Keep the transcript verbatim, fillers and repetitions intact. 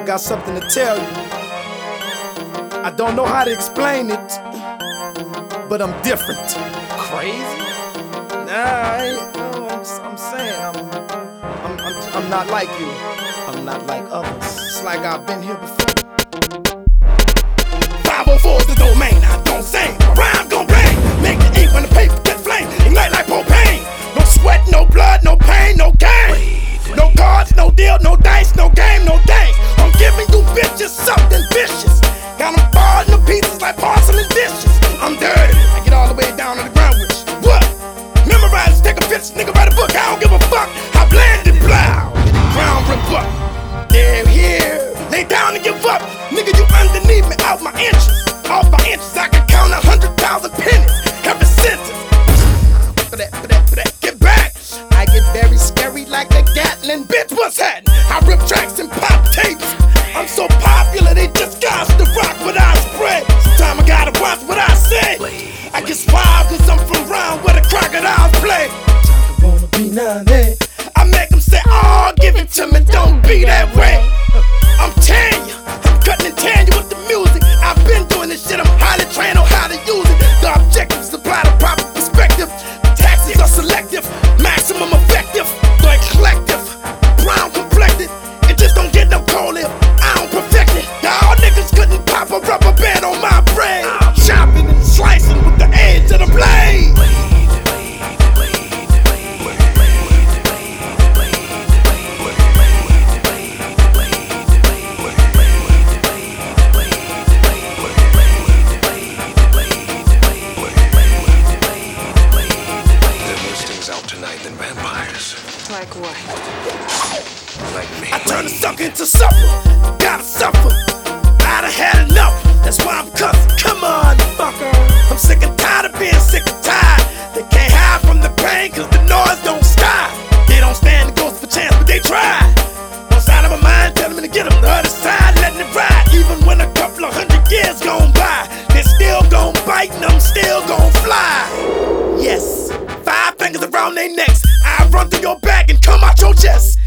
got something to tell you. I don't know how to explain it, but I'm different. Crazy? Nah, I ain't, no, I'm, I'm saying I'm, I'm, I'm, I'm not like you. I'm not like others. It's like I've been here before. five oh four is the domain, I don't sing. My rhyme gon' bang. Make the ink when the paper gets flame. Ignite like propane. No sweat, no blood, no pain, no gain. No cards, no deal, no dice, no game, no thing. I'm giving you bitches something vicious. Got them falling to pieces like porcelain dishes. I'm dirty, I get all the way down to the ground with you. What? Memorize, take a picture, nigga write a book. I don't give a fuck. I blend and blow. Ground rip up. They're here. Lay down and give up. Nigga, you underneath me, out my inches. Off my inches, I can count a hundred thousand pennies. Every sentence. For that, for that, for that. Get back. I get very scary like a Gatling. Bitch, what's happening? I rip tracks and pop tapes. I'm so popular, they just got to rock what I spray. Sometimes I gotta watch what I say. I get wild cause I'm from around where the crocodiles play. Wanna be none, eh? I make them say, oh, give it to me, don't be that way. I'm tearing you, I'm cutting and tearing you with the music. I've been doing this shit, I'm highly trained on how to use it. The objective is to apply the proper perspective. The taxes are selective, maximum effective. The collective, brown complected. It just don't get no cold if I don't perfect it. Y'all niggas couldn't pop a rubber band on my brain. Chopping and slicing with the edge of the blade. Like what? Like me. I turn the sucker into supper. Gotta suffer. I done had enough. That's why I'm cussing. Come on, fucker. I'm sick and tired of being sick and tired. They can't hide from the pain cause the noise don't stop. They don't stand the ghost for chance, but they try. One side of my mind telling me to get them, the other side letting it ride. Even when a couple of hundred years gone by, they still gon' bite and I'm still gon' fly. Yes, five fingers around their necks. I run through your back and come out your chest.